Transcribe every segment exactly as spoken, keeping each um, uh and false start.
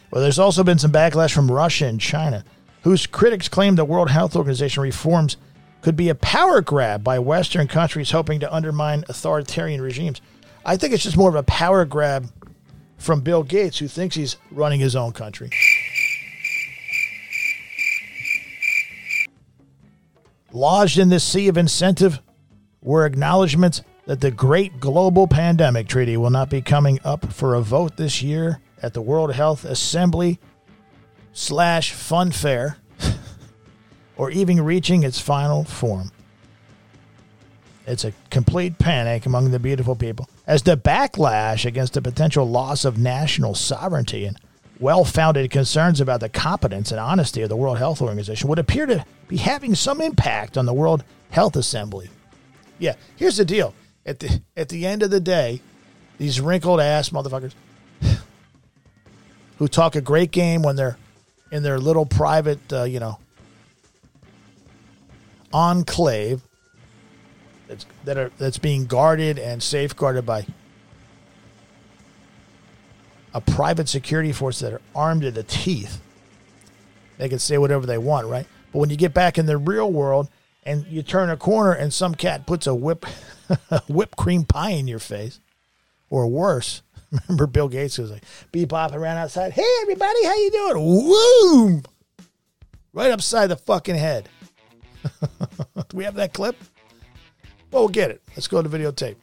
Well, there's also been some backlash from Russia and China, whose critics claim the World Health Organization reforms could be a power grab by Western countries hoping to undermine authoritarian regimes. I think it's just more of a power grab from Bill Gates, who thinks he's running his own country. Lodged in this sea of incentive were acknowledgments that the Great Global Pandemic Treaty will not be coming up for a vote this year at the World Health Assembly slash Fun Fair, or even reaching its final form. It's a complete panic among the beautiful people, as the backlash against the potential loss of national sovereignty and well-founded concerns about the competence and honesty of the World Health Organization would appear to be having some impact on the World Health Assembly. Yeah, here's the deal. At the at the end of the day, these wrinkled-ass motherfuckers who talk a great game when they're in their little private, uh, you know, enclave that's, that are, that's being guarded and safeguarded by a private security force that are armed to the teeth. They can say whatever they want, right? But when you get back in the real world and you turn a corner and some cat puts a whip, whipped cream pie in your face, or worse, remember Bill Gates was like, bebopping around outside, hey, everybody, how you doing? Woo! Right upside the fucking head. Do we have that clip? Well, we'll get it. Let's go to videotape.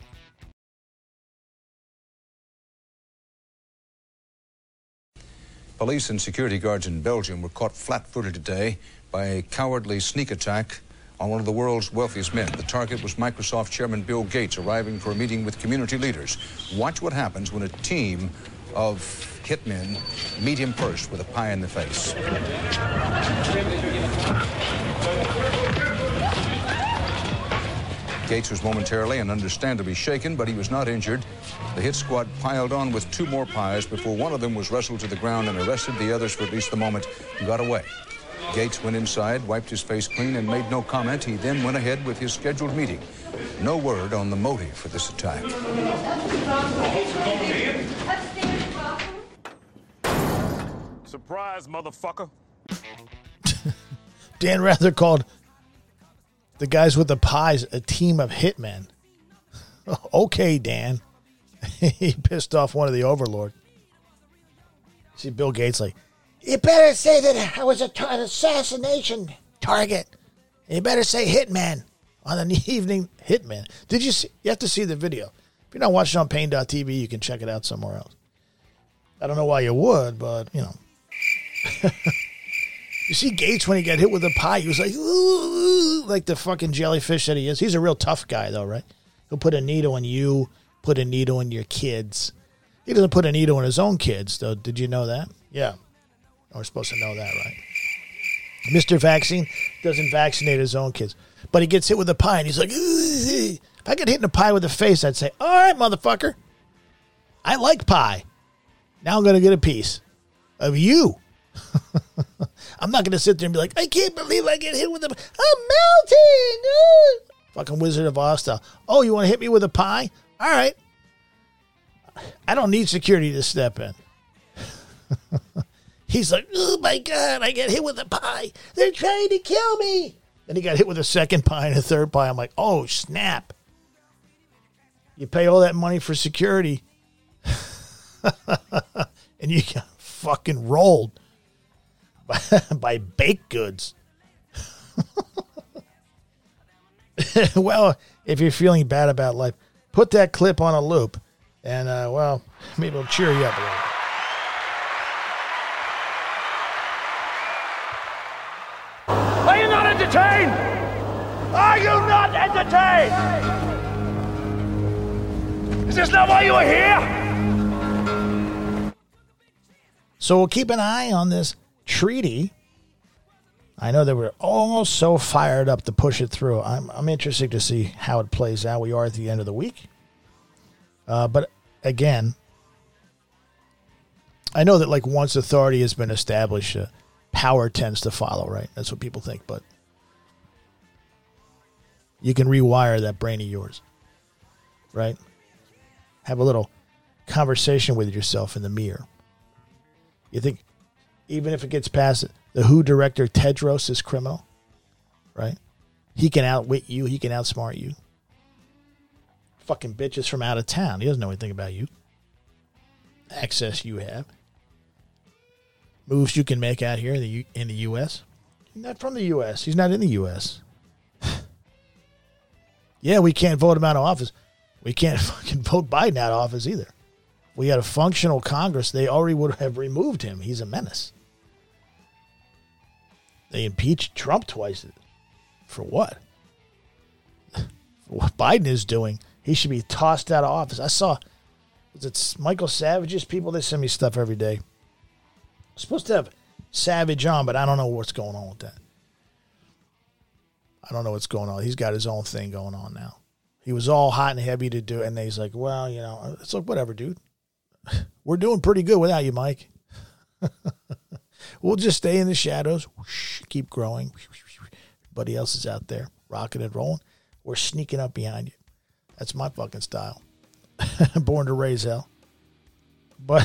Police and security guards in Belgium were caught flat-footed today by a cowardly sneak attack on one of the world's wealthiest men. The target was Microsoft Chairman Bill Gates, arriving for a meeting with community leaders. Watch what happens when a team of hitmen meet him first with a pie in the face. Gates was momentarily and understandably shaken, but he was not injured. The hit squad piled on with two more pies before one of them was wrestled to the ground and arrested. The others, for at least the moment, got away. Gates went inside, wiped his face clean, and made no comment. He then went ahead with his scheduled meeting. No word on the motive for this attack. Surprise, motherfucker. Dan Rather called the guys with the pies a team of hitmen. Okay, Dan. He pissed off one of the overlords. See Bill Gates like, you better say that I was a t- an assassination target. You better say hitman on an evening hitman. Did you see? You have to see the video. If you're not watching on Pain dot T V, you can check it out somewhere else. I don't know why you would, but, you know. You see Gates when he got hit with a pie, he was like, ooh, like the fucking jellyfish that he is. He's a real tough guy, though, right? He'll put a needle in you, put a needle in your kids. He doesn't put a needle in his own kids, though. Did you know that? Yeah. We're supposed to know that, right? Mister Vaccine doesn't vaccinate his own kids. But he gets hit with a pie, and he's like, if I get hit in the pie with the face, I'd say, all right, motherfucker. I like pie. Now I'm going to get a piece of you. I'm not going to sit there and be like, I can't believe I get hit with a pie. I'm melting. Ooh. Fucking Wizard of Oz style. Oh, you want to hit me with a pie? All right. I don't need security to step in. He's like, oh my God, I get hit with a pie. They're trying to kill me. Then he got hit with a second pie and a third pie. I'm like, oh, snap. You pay all that money for security. And you got fucking rolled by, by baked goods. Well, if you're feeling bad about life, put that clip on a loop. And, uh, well, maybe it'll cheer you up a little bit. Are you not entertained? Are you not entertained? Is this not why you are here? So we'll keep an eye on this treaty. I know they were almost so fired up to push it through. I'm I'm interested to see how it plays out. We are at the end of the week. Uh, but again, I know that like once authority has been established, uh, power tends to follow, right? That's what people think. But you can rewire that brain of yours, right? Have a little conversation with yourself in the mirror. You think even if it gets past the W H O director Tedros is criminal, right? He can outwit you. He can outsmart you. Fucking bitches from out of town. He doesn't know anything about you. Access you have. Moves you can make out here in the U- in the U S He's not from the U S He's not in the U S Yeah, we can't vote him out of office. We can't fucking vote Biden out of office either. We had a functional Congress. They already would have removed him. He's a menace. They impeached Trump twice. For what? For what Biden is doing. He should be tossed out of office. I saw, was it Michael Savage's people? They send me stuff every day. I'm supposed to have Savage on, but I don't know what's going on with that. I don't know what's going on. He's got his own thing going on now. He was all hot and heavy to do, and he's like, well, you know, it's like, whatever, dude. We're doing pretty good without you, Mike. We'll just stay in the shadows, keep growing. Everybody else is out there rocking and rolling. We're sneaking up behind you. That's my fucking style. Born to raise hell. But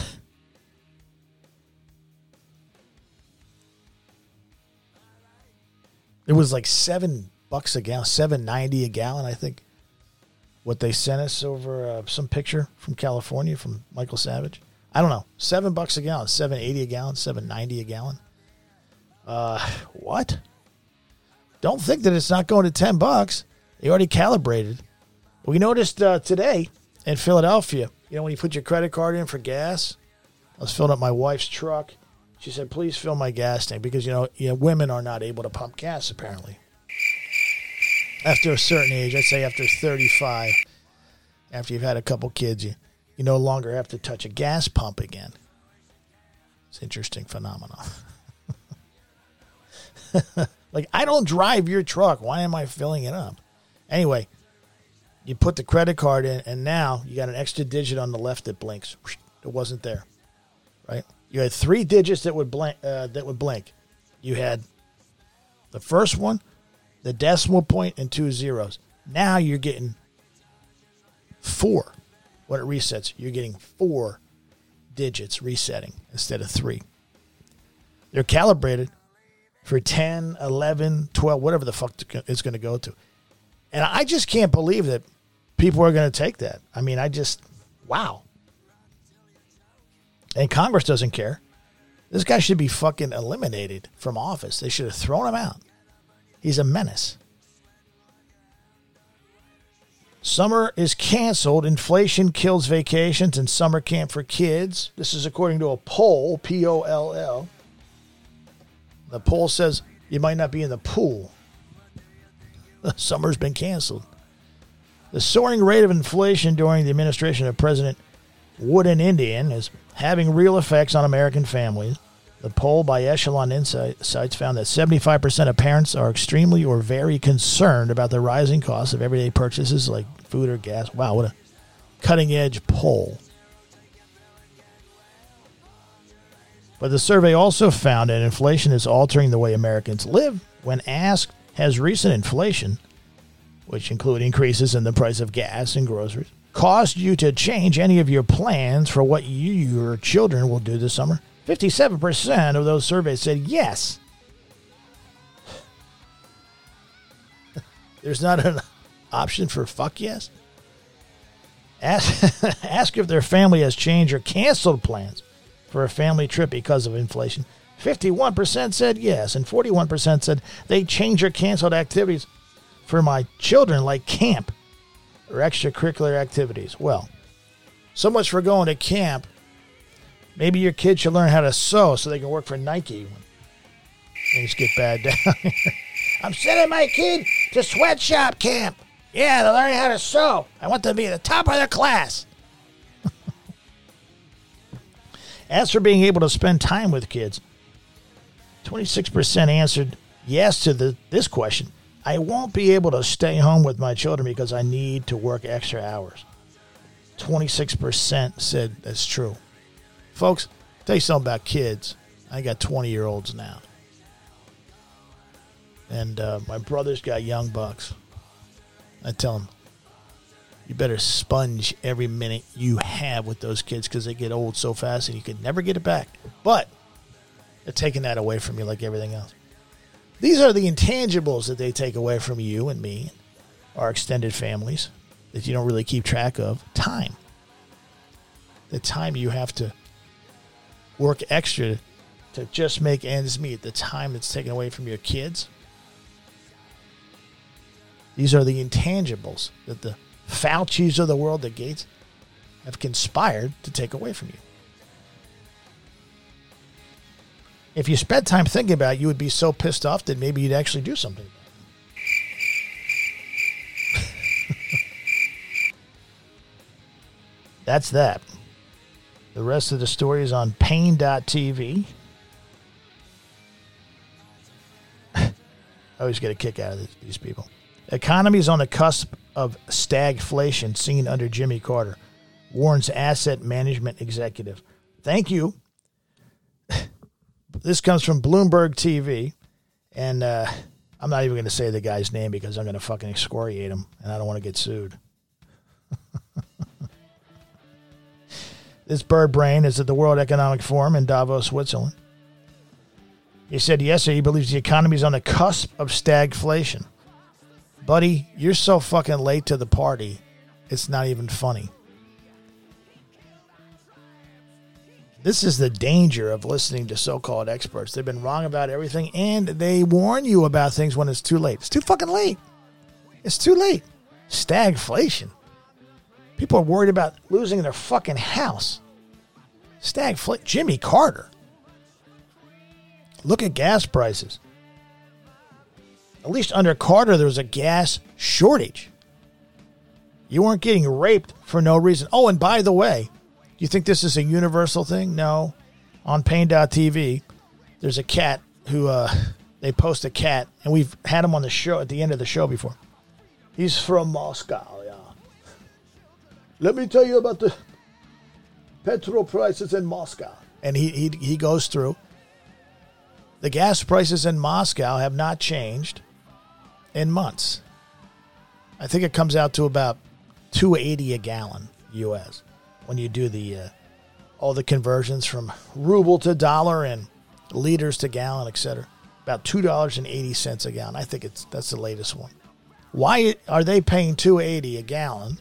it was like seven bucks a gallon, seven ninety a gallon, I think. What they sent us over uh, some picture from California from Michael Savage. I don't know. Seven bucks a gallon, seven eighty a gallon, seven ninety a gallon. Uh, what? Don't think that it's not going to ten bucks. They already calibrated. We noticed uh, today in Philadelphia, you know, when you put your credit card in for gas, I was filling up my wife's truck. She said, please fill my gas tank because, you know, you know, women are not able to pump gas, apparently. After a certain age, I'd say after thirty-five, after you've had a couple kids, you, you no longer have to touch a gas pump again. It's an interesting phenomenon. Like, I don't drive your truck. Why am I filling it up? Anyway, you put the credit card in, and now you got an extra digit on the left that blinks. It wasn't there, right? You had three digits that would blink. Uh, that would blink. You had the first one, the decimal point, and two zeros. Now you're getting four. When it resets, you're getting four digits resetting instead of three. They're calibrated for ten, eleven, twelve, whatever the fuck it's going to go to. And I just can't believe that people are going to take that. I mean, I just, wow. And Congress doesn't care. This guy should be fucking eliminated from office. They should have thrown him out. He's a menace. Summer is canceled. Inflation kills vacations and summer camp for kids. This is according to a poll, P O L L. The poll says you might not be in the pool. Summer's been canceled. The soaring rate of inflation during the administration of President Wooden Indian is having real effects on American families. The poll by Echelon Insights found that seventy-five percent of parents are extremely or very concerned about the rising costs of everyday purchases like food or gas. Wow, what a cutting-edge poll. But the survey also found that inflation is altering the way Americans live. When asked, has recent inflation, which include increases in the price of gas and groceries, caused you to change any of your plans for what you your children will do this summer? fifty-seven percent of those surveys said yes. There's not an option for fuck yes. Ask, ask if their family has changed or canceled plans for a family trip because of inflation. fifty-one percent said yes, and forty-one percent said they changed or canceled activities for my children, like camp or extracurricular activities. Well, so much for going to camp. Maybe your kids should learn how to sew so they can work for Nike when things get bad down here. I'm sending my kid to sweatshop camp. Yeah, they're learning how to sew. I want them to be at the top of their class. As for being able to spend time with kids, twenty-six percent answered yes to the, this question. I won't be able to stay home with my children because I need to work extra hours. twenty-six percent said that's true. Folks, I'll tell you something about kids. I got twenty-year-olds now. And uh, my brother's got young bucks. I tell them, you better sponge every minute you have with those kids because they get old so fast and you can never get it back. But They're taking that away from you like everything else. These are the intangibles that they take away from you and me, our extended families, that you don't really keep track of. Time. The time you have to work extra to just make ends meet. The time that's taken away from your kids. These are the intangibles that the Faucis of the world, the Gates, have conspired to take away from you. If you spent time thinking about it, you would be so pissed off that maybe you'd actually do something about it. That's that. The rest of the story is on pain dot t v. I always get a kick out of this, these people. Economy is on the cusp of stagflation seen under Jimmy Carter, warns asset management executive. Thank you. This comes from Bloomberg T V, and uh, I'm not even going to say the guy's name because I'm going to fucking excoriate him, and I don't want to get sued. This bird brain is at the World Economic Forum in Davos, Switzerland. He said yesterday he believes the economy is on the cusp of stagflation. Buddy, you're so fucking late to the party, it's not even funny. This is the danger of listening to so-called experts. They've been wrong about everything, and they warn you about things when it's too late. It's too fucking late. It's too late. Stagflation. People are worried about losing their fucking house. Stagflation. Jimmy Carter. Look at gas prices. At least under Carter, there was a gas shortage. You weren't getting raped for no reason. Oh, and by the way, you think this is a universal thing? No. On pain dot t v, there's a cat who, uh, they post a cat, and we've had him on the show at the end of the show before. He's from Moscow, yeah. Let me tell you about the petrol prices in Moscow. And he, he, he goes through. The gas prices in Moscow have not changed in months. I think it comes out to about two eighty a gallon U S when you do the uh, all the conversions from ruble to dollar and liters to gallon, et cetera. About two dollars and eighty cents a gallon. I think it's that's the latest one. Why are they paying two eighty a gallon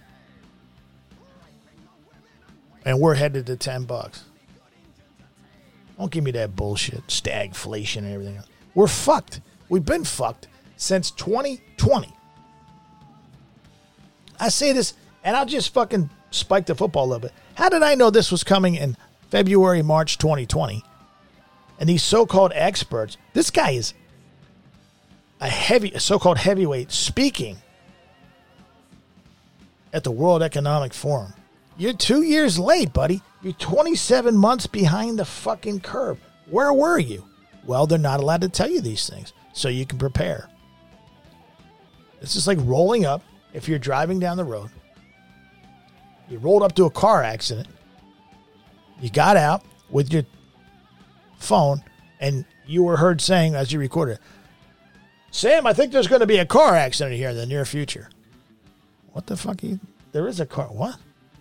and we're headed to ten bucks? Don't give me that bullshit, stagflation and everything else. We're fucked. We've been fucked since twenty twenty. I say this, and I'll just fucking spike the football a little bit. How did I know this was coming in February, March twenty twenty? And these so-called experts, this guy is a heavy, a so-called heavyweight speaking at the World Economic Forum. You're two years late, buddy. You're twenty-seven months behind the fucking curve. Where were you? Well, they're not allowed to tell you these things, so you can prepare. This is like rolling up. If you're driving down the road, you rolled up to a car accident, you got out with your phone, and you were heard saying as you recorded, Sam, I think there's going to be a car accident here in the near future. What the fuck? Are you, there is a car. What?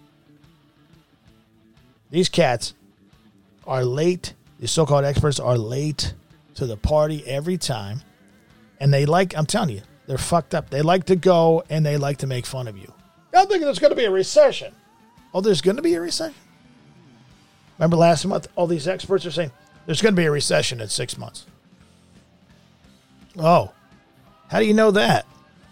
These cats are late. These so-called experts are late to the party every time. And they like, I'm telling you, they're fucked up. They like to go and they like to make fun of you. I'm thinking there's going to be a recession. Oh, there's going to be a recession? Remember last month, all these experts are saying there's going to be a recession in six months. Oh, how do you know that?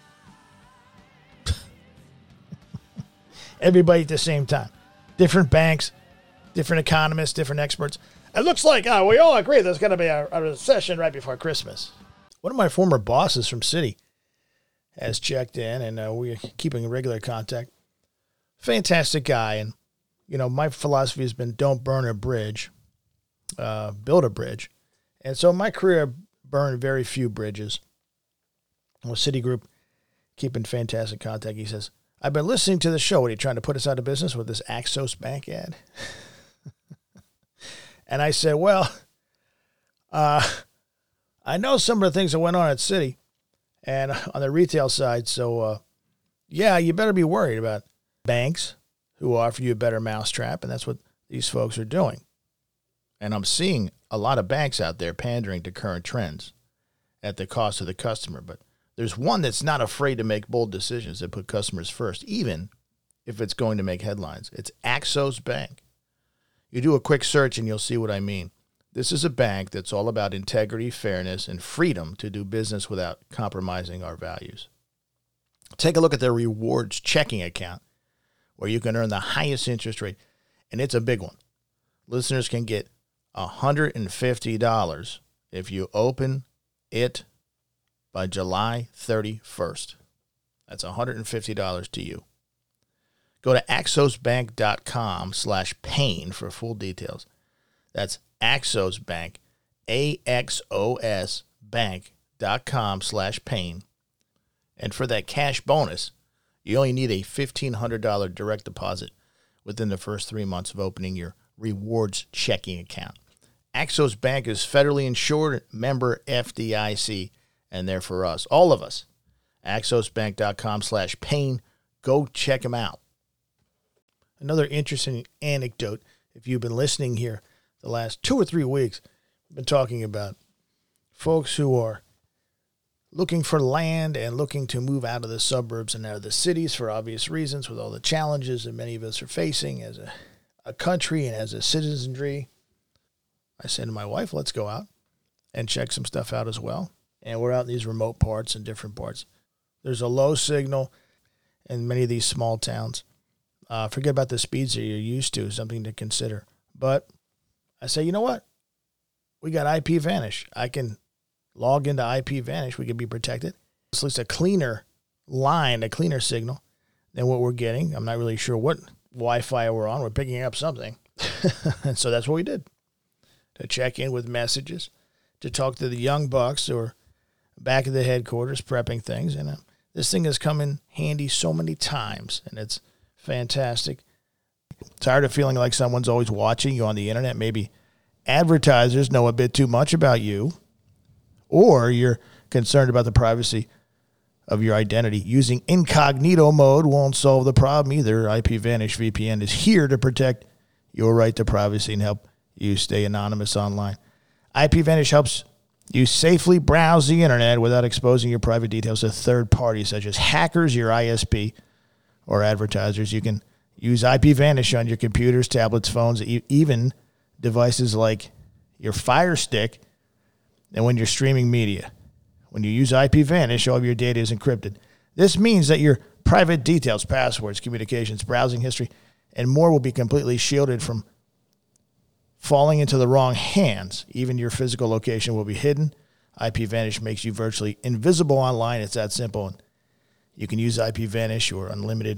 Everybody at the same time. Different banks, different economists, different experts. It looks like oh, we all agree there's going to be a, a recession right before Christmas. One of my former bosses from Citi has checked in, and uh, we're keeping regular contact. Fantastic guy. And, you know, my philosophy has been don't burn a bridge, uh, build a bridge. And so my career burned very few bridges. With Citigroup, keeping fantastic contact. He says, I've been listening to the show. What, are you trying to put us out of business with this Axos Bank ad? And I said, well, uh, I know some of the things that went on at Citi and on the retail side. So, uh, yeah, you better be worried about banks who offer you a better mousetrap. And that's what these folks are doing. And I'm seeing a lot of banks out there pandering to current trends at the cost of the customer. But there's one that's not afraid to make bold decisions that put customers first, even if it's going to make headlines. It's Axos Bank. You do a quick search and you'll see what I mean. This is a bank that's all about integrity, fairness, and freedom to do business without compromising our values. Take a look at their rewards checking account, where you can earn the highest interest rate, and it's a big one. Listeners can get one hundred fifty dollars if you open it by July thirty-first. That's one hundred fifty dollars to you. Go to axosbank.com slash pain for full details. That's Axos Bank, A X O S bank.com slash pain. And for that cash bonus, you only need a fifteen hundred dollars direct deposit within the first three months of opening your rewards checking account. Axos Bank is federally insured, member F D I C, and they're for us, all of us. axosbank.com slash pain. Go check them out. Another interesting anecdote, if you've been listening here the last two or three weeks, I've been talking about folks who are looking for land and looking to move out of the suburbs and out of the cities for obvious reasons, with all the challenges that many of us are facing as a, a country and as a citizenry. I said to my wife, let's go out and check some stuff out as well. And we're out in these remote parts and different parts. There's a low signal in many of these small towns. Uh, forget about the speeds that you're used to, something to consider. But I say, you know what? We got I P Vanish. I can log into I P Vanish. We can be protected. It's at least a cleaner line, a cleaner signal than what we're getting. I'm not really sure what Wi-Fi we're on. We're picking up something. And so that's what we did. To check in with messages, to talk to the young bucks who are back at the headquarters prepping things. And uh, this thing has come in handy so many times, and it's fantastic. Tired of feeling like someone's always watching you on the internet? Maybe advertisers know a bit too much about you, or you're concerned about the privacy of your identity. Using incognito mode won't solve the problem either. I P Vanish V P N is here to protect your right to privacy and help you stay anonymous online. I P Vanish helps you safely browse the internet without exposing your private details to third parties such as hackers, your I S P, or advertisers. You can use I P Vanish on your computers, tablets, phones, even devices like your Fire Stick, and when you're streaming media. When you use I P Vanish, all of your data is encrypted. This means that your private details, passwords, communications, browsing history, and more will be completely shielded from falling into the wrong hands. Even your physical location will be hidden. I P Vanish makes you virtually invisible online. It's that simple. And you can use I P Vanish or unlimited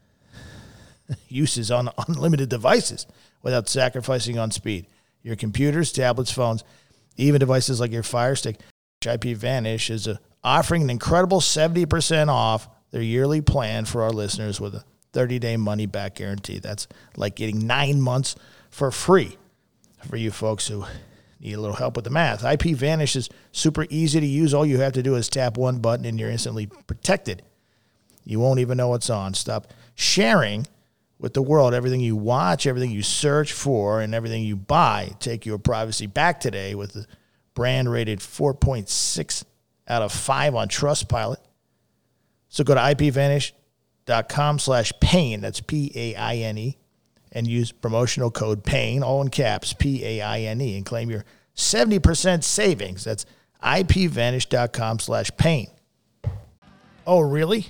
uses on unlimited devices without sacrificing on speed. Your computers, tablets, phones, even devices like your Fire Stick. I P Vanish is a, offering an incredible seventy percent off their yearly plan for our listeners with a thirty-day money-back guarantee. That's like getting nine months for free for you folks who need a little help with the math. I P Vanish is super easy to use. All you have to do is tap one button and you're instantly protected. You won't even know it's on. Stop sharing with the world everything you watch, everything you search for, and everything you buy. Take your privacy back today with the brand rated four point six out of five on Trustpilot. So go to ipvanish.com slash pain. That's P A I N E. And use promotional code PAIN, all in caps, P A I N E, and claim your seventy percent savings. That's ipvanish.com slash pain. Oh, really?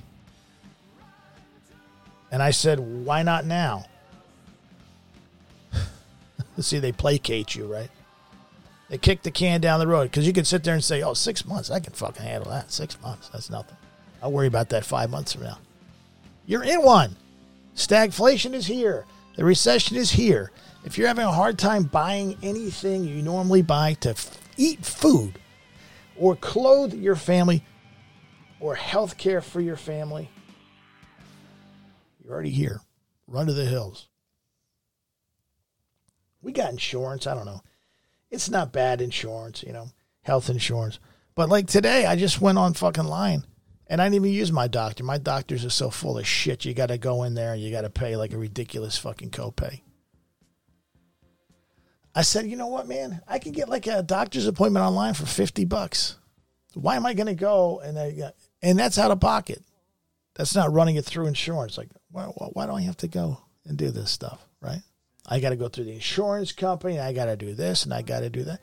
And I said, why not now? See, they placate you, right? They kick the can down the road because you can sit there and say, oh, six months, I can fucking handle that. Six months, that's nothing. I'll worry about that five months from now. You're in one. Stagflation is here. The recession is here. If you're having a hard time buying anything you normally buy to f- eat food or clothe your family or health care for your family, you're already here. Run to the hills. We got insurance. I don't know. It's not bad insurance, you know, health insurance. But like today, I just went on fucking line and I didn't even use my doctor. My doctors are so full of shit. You got to go in there and you got to pay like a ridiculous fucking copay. I said, you know what, man? I can get like a doctor's appointment online for fifty bucks. Why am I going to go? And I, and that's out of pocket. That's not running it through insurance. Like, why, why do I have to go and do this stuff, right? I got to go through the insurance company. I got to do this and I got to do that.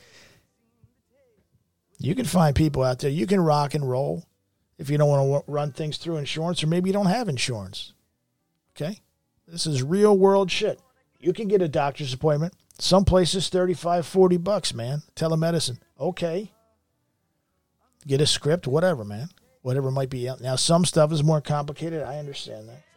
You can find people out there. You can rock and roll if you don't want to run things through insurance, or maybe you don't have insurance. Okay? This is real world shit. You can get a doctor's appointment. Some places thirty-five, forty bucks, man. Telemedicine. Okay. Get a script, whatever, man. Whatever might be out. Now, some stuff is more complicated. I understand that.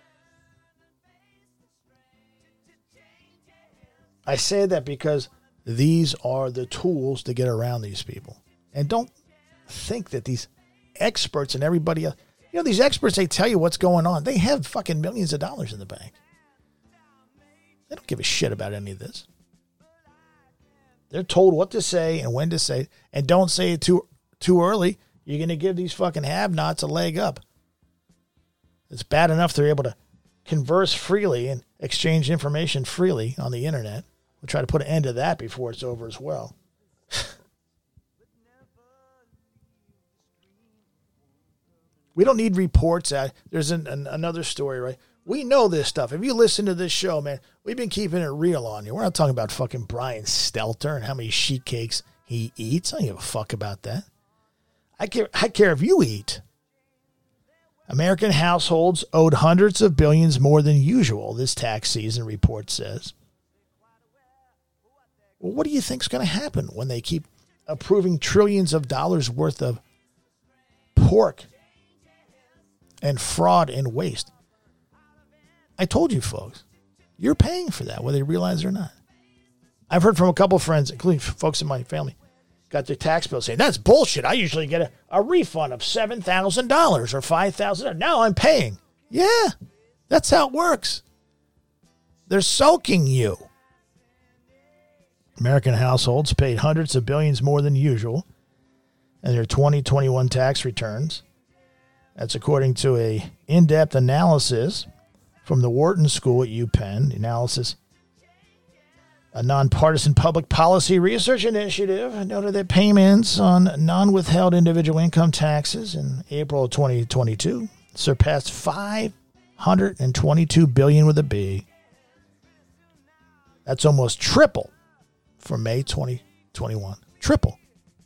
I say that because these are the tools to get around these people. And don't think that these experts and everybody else, you know, these experts, they tell you what's going on. They have fucking millions of dollars in the bank. They don't give a shit about any of this. They're told what to say and when to say it. And don't say it too too early. You're going to give these fucking have-nots a leg up. It's bad enough they're able to converse freely and exchange information freely on the internet. We'll try to put an end to that before it's over as well. We don't need reports out. There's an, an, another story, right? We know this stuff. If you listen to this show, man, we've been keeping it real on you. We're not talking about fucking Brian Stelter and how many sheet cakes he eats. I don't give a fuck about that. I care, I care if you eat. American households owed hundreds of billions more than usual this tax season, report says. Well, what do you think's going to happen when they keep approving trillions of dollars worth of pork and fraud and waste? I told you, folks, you're paying for that, whether you realize it or not. I've heard from a couple of friends, including folks in my family, got their tax bill saying, that's bullshit. I usually get a, a refund of seven thousand dollars or five thousand dollars. Now I'm paying. Yeah, that's how it works. They're soaking you. American households paid hundreds of billions more than usual in their twenty twenty-one tax returns. That's according to a in-depth analysis from the Wharton School at UPenn. The analysis, a nonpartisan public policy research initiative, noted that payments on non-withheld individual income taxes in April of twenty twenty-two surpassed five hundred twenty-two billion dollars with a B. That's almost triple from May twenty twenty-one. Triple.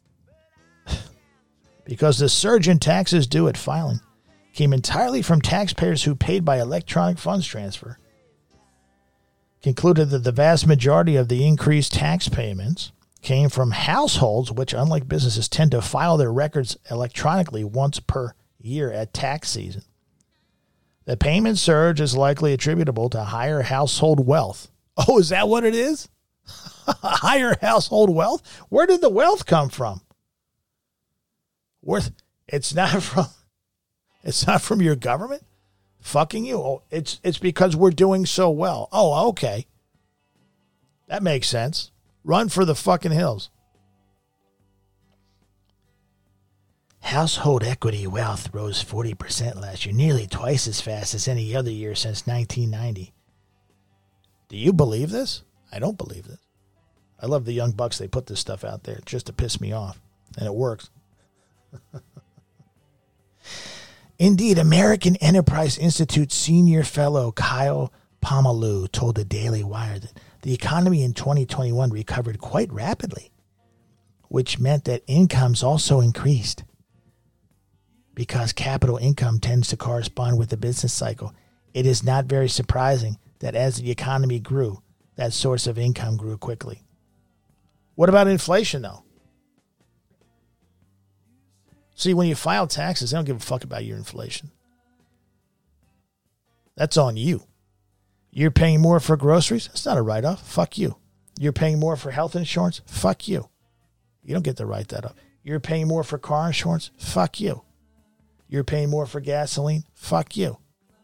Because the surge in taxes due at filing came entirely from taxpayers who paid by electronic funds transfer. Concluded that the vast majority of the increased tax payments came from households which, unlike businesses, tend to file their records electronically once per year at tax season. The payment surge is likely attributable to higher household wealth. Oh, is that what it is? Higher household wealth? Where did the wealth come from? Worth it's not from it's not from your government fucking you. Oh, it's it's because we're doing so well. Oh, okay. That makes sense. Run for the fucking hills. Household equity wealth rose forty percent last year, nearly twice as fast as any other year since nineteen ninety. Do you believe this? I don't believe this. I love the young bucks. They put this stuff out there just to piss me off, and it works. Indeed, American Enterprise Institute senior fellow Kyle Pomalu told the Daily Wire that the economy in twenty twenty-one recovered quite rapidly, which meant that incomes also increased. Because capital income tends to correspond with the business cycle, it is not very surprising that as the economy grew, that source of income grew quickly. What about inflation, though? See, when you file taxes, they don't give a fuck about your inflation. That's on you. You're paying more for groceries? It's not a write-off. Fuck you. You're paying more for health insurance? Fuck you. You don't get to write that up. You're paying more for car insurance? Fuck you. You're paying more for gasoline? Fuck you.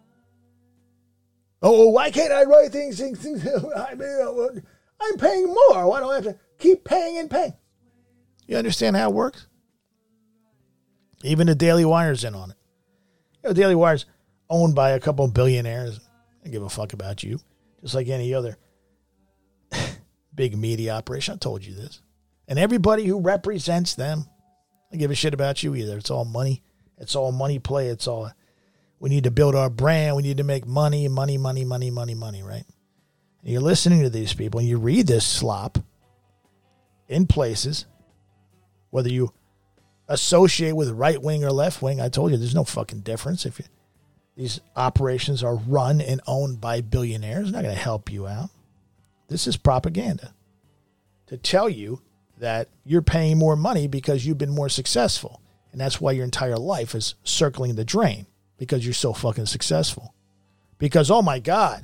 Oh, why can't I write things? things, things I'm paying more. Why do I have to keep paying and paying? You understand how it works? Even the Daily Wire's in on it. You know, Daily Wire's owned by a couple of billionaires. I don't give a fuck about you. Just like any other big media operation. I told you this. And everybody who represents them, I don't give a shit about you either. It's all money. It's all money play. It's all, we need to build our brand. We need to make money, money, money, money, money, money, right? And you're listening to these people and you read this slop in places, whether you associate with right wing or left wing. I told you there's no fucking difference. If you, these operations are run and owned by billionaires, it's not going to help you out. This is propaganda to tell you that you're paying more money because you've been more successful. And that's why your entire life is circling the drain, because you're so fucking successful. Because, oh my God,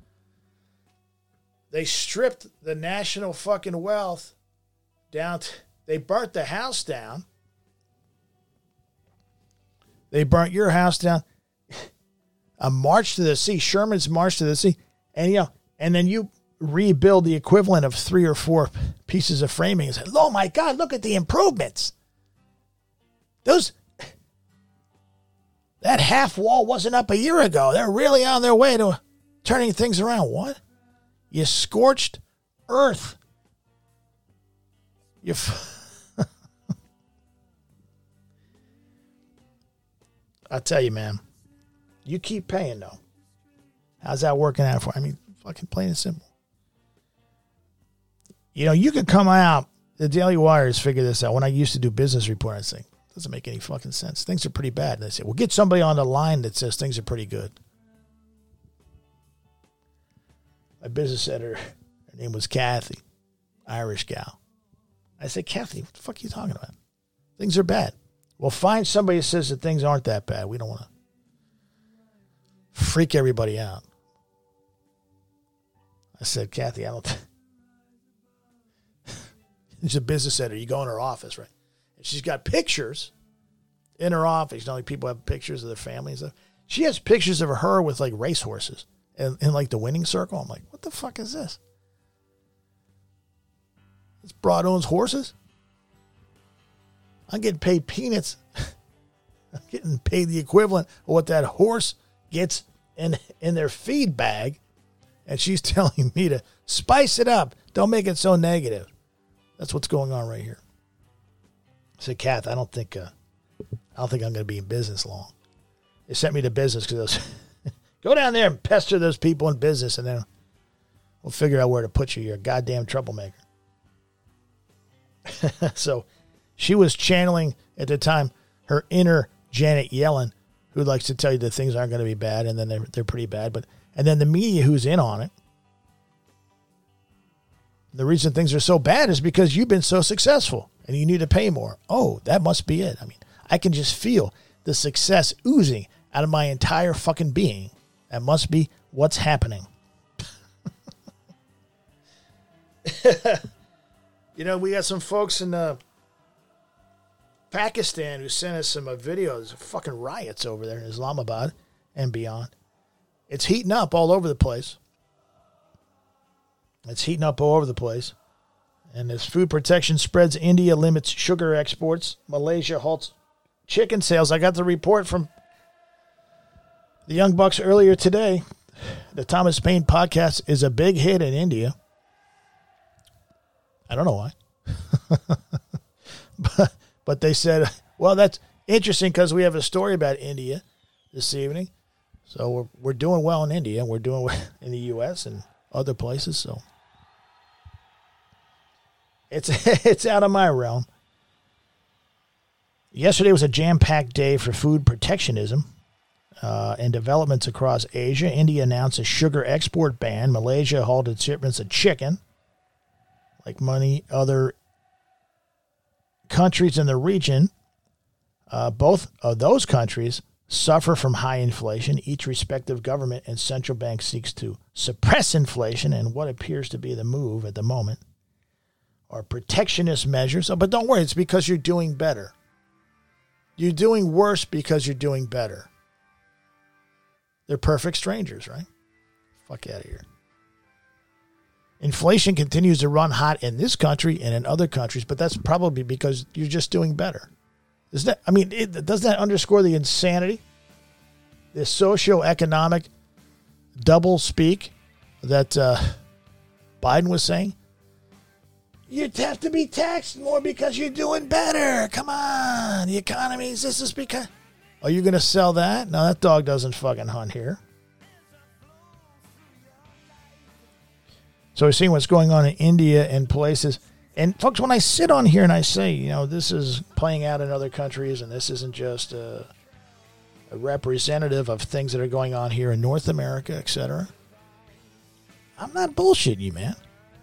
they stripped the national fucking wealth down. To, they burnt the house down. They burnt your house down. A march to the sea, Sherman's March to the Sea. And, you know, and then you rebuild the equivalent of three or four pieces of framing and say, oh my God, look at the improvements. Those, that half wall wasn't up a year ago. They're really on their way to turning things around. What? You scorched earth. You f- I'll tell you, man, you keep paying though. How's that working out for you? I mean, fucking plain and simple. You know, you could come out, the Daily Wire has figured this out. When I used to do business report, I'd say, doesn't make any fucking sense. Things are pretty bad. And they say, well, get somebody on the line that says things are pretty good. My business editor, her name was Kathy, Irish gal. I said, Kathy, what the fuck are you talking about? Things are bad. Well, find somebody that says that things aren't that bad. We don't want to freak everybody out. I said, Kathy, I don't... Th- She's a business editor. You go in her office, right? And she's got pictures in her office. You know, like people have pictures of their family and stuff. She has pictures of her with like racehorses and in like the winning circle. I'm like, what the fuck is this? This broad owns horses? I'm getting paid peanuts. I'm getting paid the equivalent of what that horse gets in, in their feed bag. And she's telling me to spice it up. Don't make it so negative. That's what's going on right here. I said, Kath, I don't think uh, I don't think I'm going to be in business long. They sent me to business because go down there and pester those people in business, and then we'll figure out where to put you. You're a goddamn troublemaker. So she was channeling at the time her inner Janet Yellen, who likes to tell you that things aren't going to be bad, and then they're, they're pretty bad. But and then the media who's in on it. The reason things are so bad is because you've been so successful and you need to pay more. Oh, that must be it. I mean, I can just feel the success oozing out of my entire fucking being. That must be what's happening. You know, we got some folks in uh, Pakistan who sent us some uh, videos of fucking riots over there in Islamabad and beyond. It's heating up all over the place. It's heating up all over the place. And as food protection spreads, India limits sugar exports. Malaysia halts chicken sales. I got the report from the Young Bucks earlier today. The Thomas Paine podcast is a big hit in India. I don't know why. but, but they said, well, that's interesting because we have a story about India this evening. So we're, we're doing well in India. We're doing well in the U S and other places. So it's it's out of my realm. Yesterday was a jam-packed day for food protectionism uh, and developments across Asia. India announced a sugar export ban. Malaysia halted shipments of chicken. Like many other countries in the region, uh, both of those countries suffer from high inflation. Each respective government and central bank seeks to suppress inflation, and what appears to be the move at the moment are protectionist measures. Oh, but don't worry, it's because you're doing better. You're doing worse because you're doing better. They're perfect strangers, right? Fuck out of here. Inflation continues to run hot in this country and in other countries, but that's probably because you're just doing better. Isn't that, I mean, it, doesn't that underscore the insanity, the socioeconomic double speak that uh, Biden was saying? You have to be taxed more because you're doing better. Come on. The economy is this is because... Are you going to sell that? No, that dog doesn't fucking hunt here. So we're seeing what's going on in India and places. And folks, when I sit on here and I say, you know, this is playing out in other countries and this isn't just a, a representative of things that are going on here in North America, et cetera, I'm not bullshitting you, man.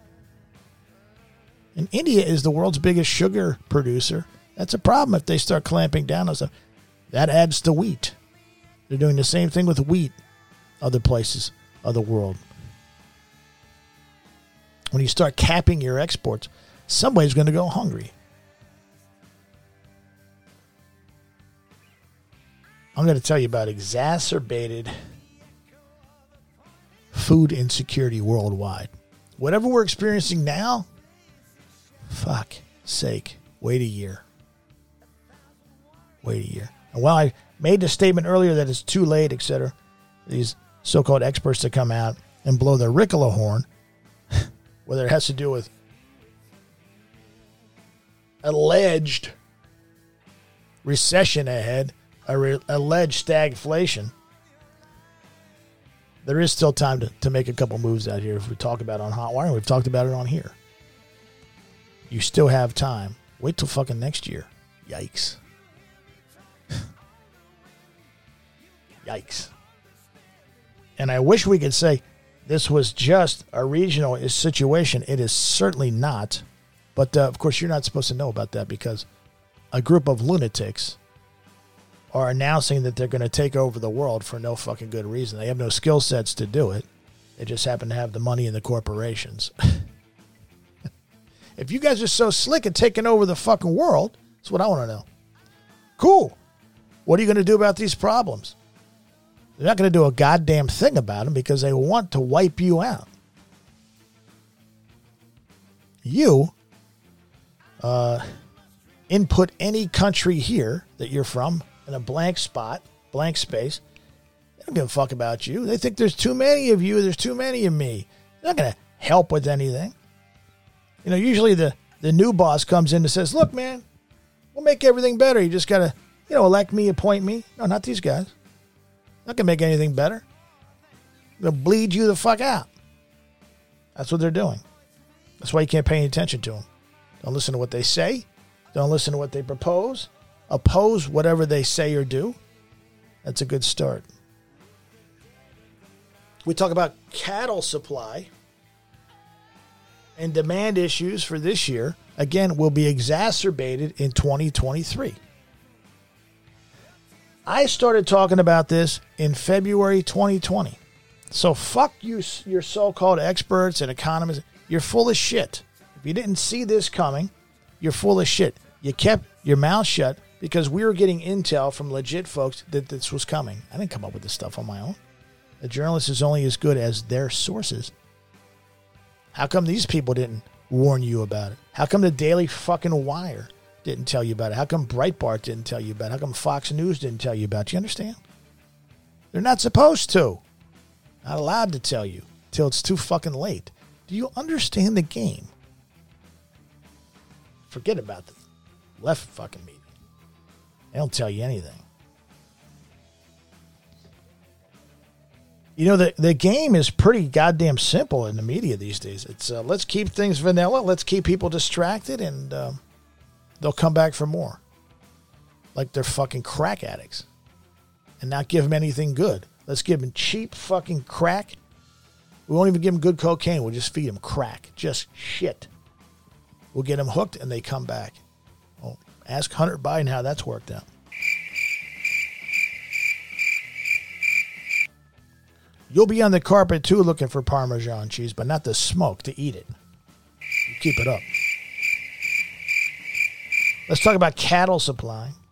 And India is the world's biggest sugar producer. That's a problem if they start clamping down on stuff. That adds to wheat. They're doing the same thing with wheat other places of the world. When you start capping your exports, somebody's going to go hungry. I'm going to tell you about exacerbated food insecurity worldwide. Whatever we're experiencing now, fuck sake, wait a year. Wait a year. And while I made the statement earlier that it's too late, et cetera, these so-called experts to come out and blow their Ricola horn, whether it has to do with alleged recession ahead, a re- alleged stagflation, there is still time to, to make a couple moves out here. If we talk about it on Hotwire, we've talked about it on here. You still have time. Wait till fucking next year. Yikes. Yikes. And I wish we could say this was just a regional situation. It is certainly not. But, uh, of course, you're not supposed to know about that because a group of lunatics are announcing that they're going to take over the world for no fucking good reason. They have no skill sets to do it. They just happen to have the money in the corporations. If you guys are so slick at taking over the fucking world, that's what I want to know. Cool. What are you going to do about these problems? They're not going to do a goddamn thing about them because they want to wipe you out. You uh, input any country here that you're from in a blank spot, blank space. They don't give a fuck about you. They think there's too many of you. There's too many of me. They're not going to help with anything. You know, usually the, the new boss comes in and says, look, man, we'll make everything better. You just got to, you know, elect me, appoint me. No, not these guys. Not going to make anything better. They'll bleed you the fuck out. That's what they're doing. That's why you can't pay any attention to them. Don't listen to what they say. Don't listen to what they propose. Oppose whatever they say or do. That's a good start. We talk about cattle supply and demand issues for this year. Again, will be exacerbated in twenty twenty-three. I started talking about this in February twenty twenty. So fuck you, your so-called experts and economists. You're full of shit. If you didn't see this coming, you're full of shit. You kept your mouth shut because we were getting intel from legit folks that this was coming. I didn't come up with this stuff on my own. A journalist is only as good as their sources. How come these people didn't warn you about it? How come the Daily fucking Wire didn't tell you about it? How come Breitbart didn't tell you about it? How come Fox News didn't tell you about it? You understand? They're not supposed to. Not allowed to tell you till it's too fucking late. Do you understand the game? Forget about the left fucking media. They don't tell you anything. You know, the, the game is pretty goddamn simple in the media these days. It's uh, let's keep things vanilla. Let's keep people distracted, and um, they'll come back for more. Like they're fucking crack addicts. And not give them anything good. Let's give them cheap fucking crack. We won't even give them good cocaine. We'll just feed them crack. Just shit. We'll get them hooked, and they come back. Well, ask Hunter Biden how that's worked out. You'll be on the carpet, too, looking for Parmesan cheese, but not the smoke, to eat it. You keep it up. Let's talk about cattle supply.